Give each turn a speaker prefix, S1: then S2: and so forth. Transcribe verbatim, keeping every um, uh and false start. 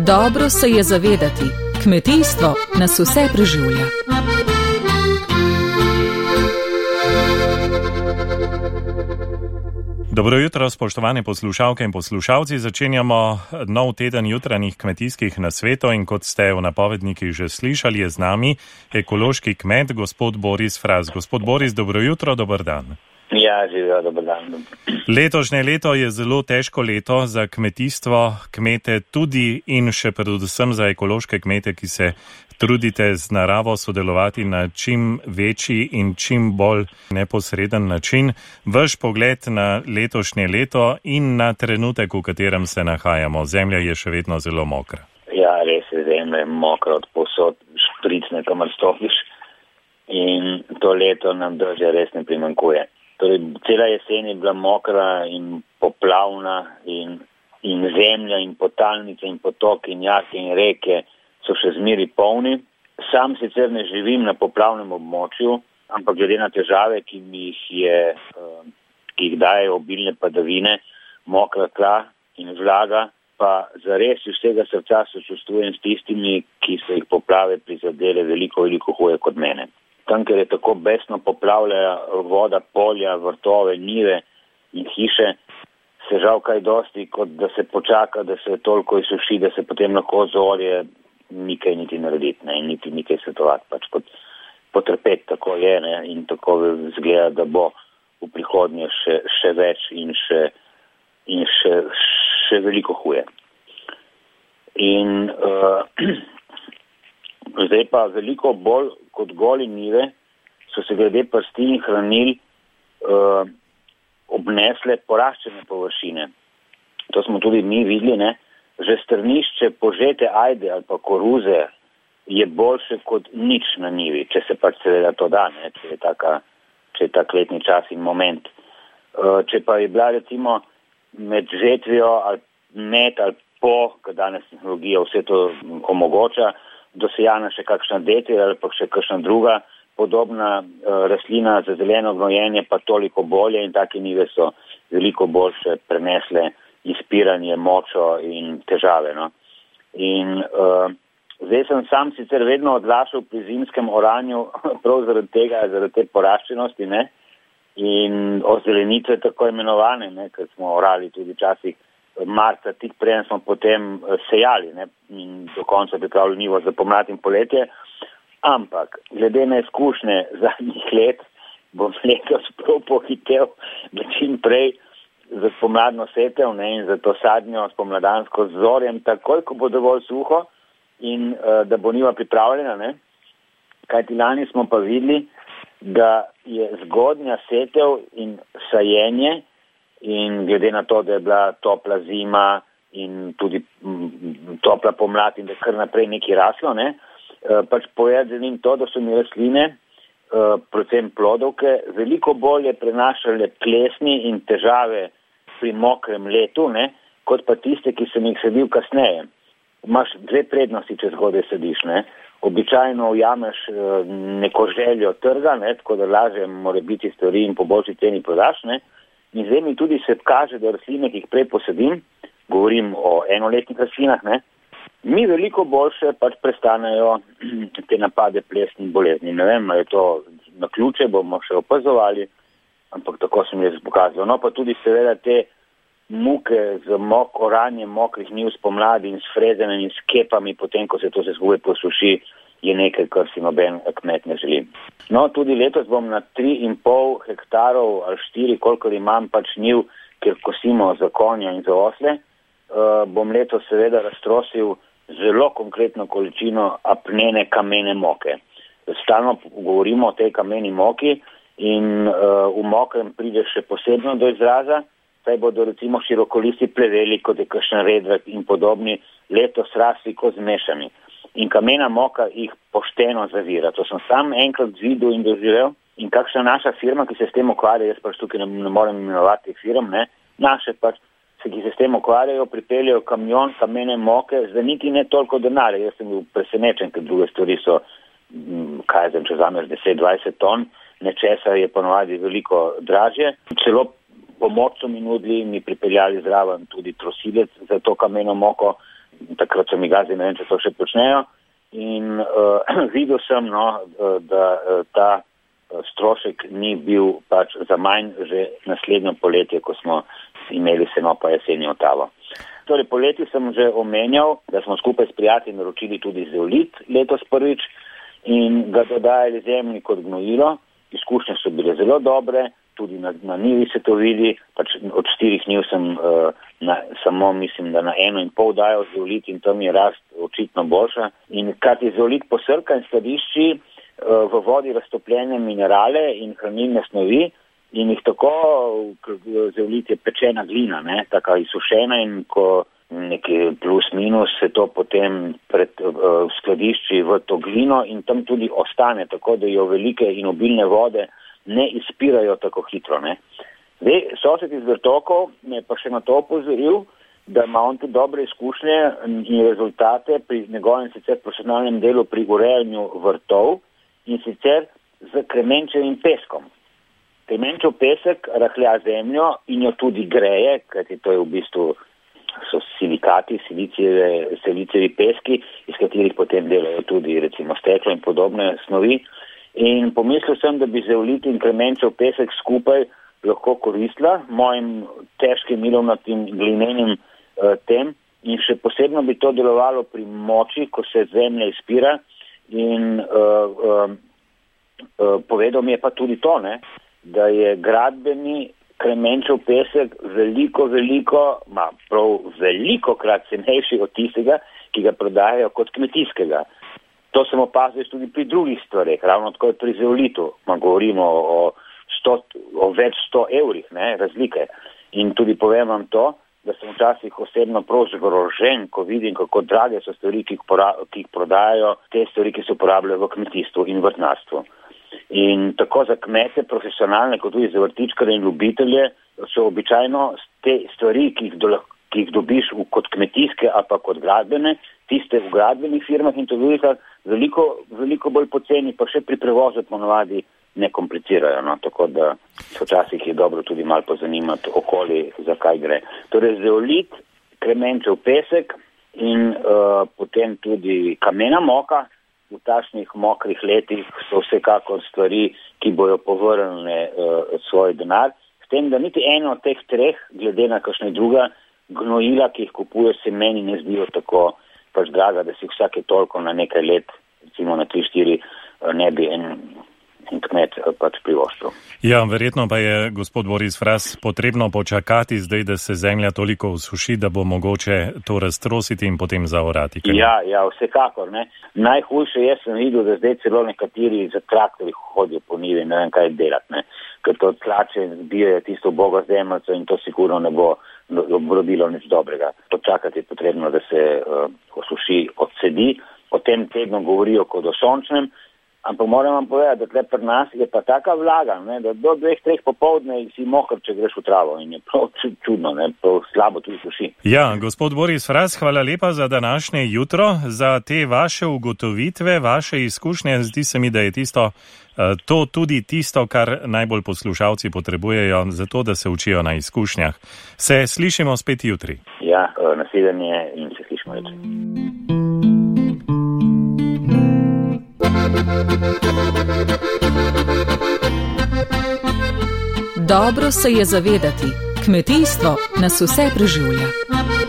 S1: Dobro se je zavedati, kmetijstvo nas vse preživlja.
S2: Dobro jutro, spoštovane poslušalke in poslušalci. Začenjamo nov teden jutranjih kmetijskih nasvetov in kot ste v napovednikih že slišali, je z nami ekološki kmet, gospod Boris Fras. Gospod Boris, dobro jutro, dober dan.
S3: Ja, živijo, dober dan.
S2: Letošnje leto je zelo težko leto za kmetijstvo, kmete tudi in še predvsem za ekološke kmete, ki se trudite z naravo sodelovati na čim večji in čim bolj neposreden način. Vaš pogled na letošnje leto in na trenutek, v katerem se nahajamo. Zemlja je še vedno zelo mokra.
S3: Ja, res je, zemlja je mokra od povsod, špricne, kamor stopiš. In to leto nam drže res ne primanjkuje. Torej, cela jesen je bila mokra in poplavna in, in zemlja in potalnice in potoki in jake in reke so še zmeri polni. Sam sicer ne živim na poplavnem območju, ampak glede na težave, ki mi jih je, ki jih daje obilne padavine, mokra tla in vlaga, pa zares iz vsega srca sočustvujem s tistimi, ki so jih poplave prizadele veliko, veliko huje kot mene. Tam, ker je tako besno poplavlja voda, polja, vrtove, njive in hiše, se žal kaj dosti, kot da se počaka, da se toliko izsuši, da se potem lahko zorje nikaj niti narediti, ne, in niti nikaj svetovati, pač pot, potrpeti, tako je, ne, in tako zgleda, da bo v prihodnje še, še več in še, in še, še veliko huje. In uh, zdaj pa veliko bolj kot goli njive so se glede prsti in hranil uh, obnesle poraščene površine. To smo tudi mi videli, ne. Že strnišče požete ajde ali pa koruze je boljše kot nič na njivi, če se pač seveda to da, ne, če je taka, če je tak letni čas in moment. Uh, če pa je bila recimo med žetvijo ali med ali po, ker danes tehnologija vse to omogoča, dosejana še kakšna detelj ali pa še kakšna druga podobna uh, rastlina za zeleno gnojenje, pa toliko bolje in take njive so veliko boljše prenesle izpiranje, močo in težave. No. In uh, zdaj sem sam sicer vedno odlašal pri zimskem oranju prav zaradi tega, zaradi te poraščenosti, ne, in ozelenitve tako imenovane, ne, ker smo orali tudi časih marca, tik preden smo potem sejali, ne, in do konca pripravili njivo za pomlad in poletje. Ampak, glede na izkušnje zadnjih let, bom letos prav pohitev, da čim prej za pomladno setev, ne, in za to sadnjo spomladansko z zorjem, takoj, ko bo dovolj suho in uh, da bo njiva pripravljena, ne. Kajti lani smo pa videli, da je zgodnja setev in sajenje in glede na to, da je bila topla zima in tudi m, topla pomlad in da je kar naprej nekaj raslo, ne, uh, pač povedanim to, da so mi rastline, uh, predvsem plodovke, veliko bolje prenašale plesni in težave pri mokrem letu, ne, kot pa tiste, ki sem jih sadil kasneje. Imaš dve prednosti, če zgodaj sadiš, ne. Običajno ujameš neko željo trga, ne, tako da lažje more biti stvari in po boljši ceni prodaš, ne. In zdaj mi tudi se kaže, da rastline, ki jih prej posadim, govorim o enoletnih rastlinah, ne, mi veliko boljše pač prestanejo te napade plesnih bolezni. Ne vem, ali je to na ključe, bomo še opazovali, ampak tako sem jaz pokazal. No, pa tudi seveda te muke z mok, oranjem mokrih njiv spomladi in s frezenjem in s kepami, potem, ko se to se skupaj posuši, je nekaj, kar si noben kmet ne želi. No, tudi letos bom na tri in pol hektarov ali štiri, kolikor imam pač njiv, kjer kosimo za konja in za osle, uh, bom letos seveda raztrosil zelo konkretno količino apnene kamene moke. Stalno govorimo o tej kameni moki, in uh, v mokrem pride še posebno do izraza, saj bodo recimo širokolisti pleveli, kot je kakšen redvek in podobni, letos rasli kot zmešani. In kamena moka jih pošteno zavira. To sem sam enkrat videl in doživel. In kakšna naša firma, ki se s tem ukvarja, jaz pač tukaj ne, ne morem imenovati firm, ne, naše pač, ki se s tem ukvarjajo, pripeljajo kamion kamene moke, zdaj niti ne toliko denarja. Jaz sem bil presenečen, ker druge stvari so, kaj zem, če zameš deset dvajset ton, nečesa je ponovadi veliko dražje. Celo pomoč so mi nudili, mi pripeljali zraven tudi trosilec za to kameno moko, takrat so mi gazili, ne vem, če to še počnejo. In uh, videl sem, no, da uh, ta uh, strošek ni bil pač za manj že naslednjo poletje, ko smo imeli seno pa jeseni otavo. Torej, poleti sem že omenjal, da smo skupaj s prijatelji naročili tudi zeolit letos prvič in ga dodajali zemlji kot gnojilo. Izkušnje so bile zelo dobre, tudi na, na njivi se to vidi, pač od štirih njiv sem uh, na, samo mislim, da na eno in pol dajal zeolit in tam je rast očitno boljša. In kad je zeolit posrka in skladišči uh, v vodi raztopljene minerale in hranilne snovi, in jih tako, zeolit je pečena glina, ne, taka izsušena in ko nekaj plus minus se to potem pred uh, skladišči v to glino in tam tudi ostane, tako da jo velike in obilne vode ne izpirajo tako hitro, ne. Zdaj, sosed iz Vrtokov me je pa še na to opozoril, da ima on tudi dobre izkušnje in rezultate pri njegovem sicer profesionalnem delu pri urejanju vrtov in sicer z kremenčevim peskom. Kremenčev pesek rahlja zemljo in jo tudi greje, kajti to je v bistvu so silikati, silicijevi, silicijevi peski, iz katerih potem delajo tudi recimo steklo in podobne snovi. In pomislil sem, da bi zeolit in kremenčev pesek skupaj lahko koristila mojim težkim milovnatim glinenim uh, tem in še posebno bi to delovalo pri moči, ko se zemlja izpira in uh, uh, uh, povedal mi je pa tudi to, ne, da je gradbeni kremenčev pesek veliko, veliko, ma prav veliko krat cenejši od tistega, ki ga prodajajo kot kmetijskega. To sem opazil tudi pri drugih stvareh, ravno tako je pri zeolitu, ma govorimo o, sto, o več sto evrih, ne, razlike. In tudi povem vam to, da sem včasih osebno prav zgrožen, ko vidim, kako drage so stvari, ki jih, pora, ki jih prodajajo, te stvari, ki se uporabljajo v kmetijstvu in vrtnarstvu. In tako za kmete, profesionalne, kot tudi za vrtičkare in ljubitelje, so običajno te stvari, ki jih, do, ki jih dobiš v, kot kmetijske ali pa kot gradbene, tiste v gradbenih firmah in tudi veliko, veliko bolj poceni, pa še pri prevozu ponovadi ne komplicirajo. No? Tako da včasih je dobro tudi malo pozanimati okoli, za kaj gre. Torej zeolit, kremenčev pesek in uh, potem tudi kamena moka. V takšnih mokrih letih so vsekakor stvari, ki bojo povrnile uh, svoj denar. S tem, da niti eno od teh treh, glede na kakšne druga gnojila, ki jih kupuje, se meni ne zdijo tako pač draga, da si vsake toliko na nekaj let, recimo na tri štiri, uh, ne bi en, en kmet uh, pač privoščil.
S2: Ja, verjetno pa je, gospod Boris Fras, potrebno počakati zdaj, da se zemlja toliko usuši, da bo mogoče to raztrositi in potem zaorati.
S3: Ja, ja, vsekakor, ne. Najhujše je, sem videl, da zdaj celo nekateri za traktorji hodijo po njivi, ne vem kaj delati, ne. Ker to tlače zbijajo tisto bogo zemljico in to sigurno ne bo obrodilo nič dobrega. Počakati je potrebno, da se uh, osuši, odsedi. O tem tedno govorijo kot o sončnem, ampak moram vam povedati, da tle pri nas je pa taka vlaga, ne, da do dveh, treh popoldne si mokr, če greš v travo in je prav čudno, ne, prav slabo tudi suši.
S2: Ja, gospod Boris Fras, hvala lepa za današnje jutro, za te vaše ugotovitve, vaše izkušnje. Zdi se mi, da je tisto, to tudi tisto, kar najbolj poslušalci potrebujejo, zato da se učijo na izkušnjah. Se slišimo spet jutri.
S3: Ja, nasvidenje in se slišimo jutri.
S1: Dobro se je zavedati, kmetijstvo nas vse preživlja.